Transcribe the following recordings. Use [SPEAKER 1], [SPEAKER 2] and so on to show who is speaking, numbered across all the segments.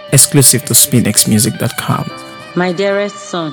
[SPEAKER 1] Exclusive to SpinXmusic.com.
[SPEAKER 2] My dearest son,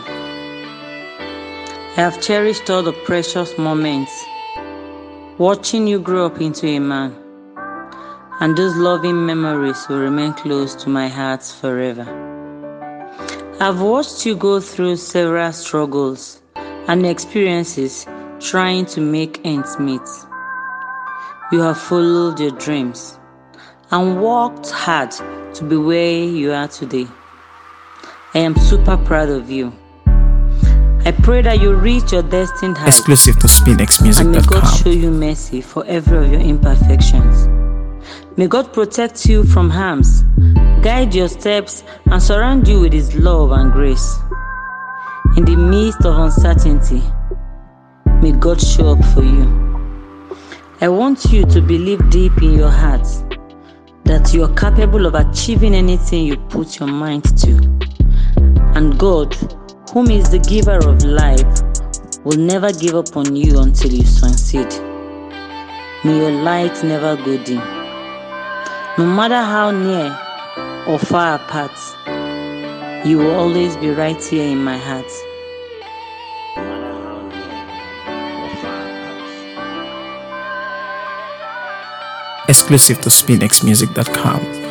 [SPEAKER 2] I have cherished all the precious moments watching you grow up into a man, and those loving memories will remain close to my heart forever. I've watched you go through several struggles and experiences trying to make ends meet. You have followed your dreams and worked hard to be where you are today. I am super proud of you. I pray that you reach your destined heights.
[SPEAKER 1] Exclusive to SpinXmusic.com.
[SPEAKER 2] And may God show you mercy for every of your imperfections. May God protect you from harms, guide your steps, and surround you with His love and grace. In the midst of uncertainty, may God show up for you. I want you to believe deep in your heart that you are capable of achieving anything you put your mind to. And God, whom is the giver of life, will never give up on you until you succeed. May your light never go dim. No matter how near or far apart, you will always be right here in my heart.
[SPEAKER 1] Exclusive to SpinXmusic.com.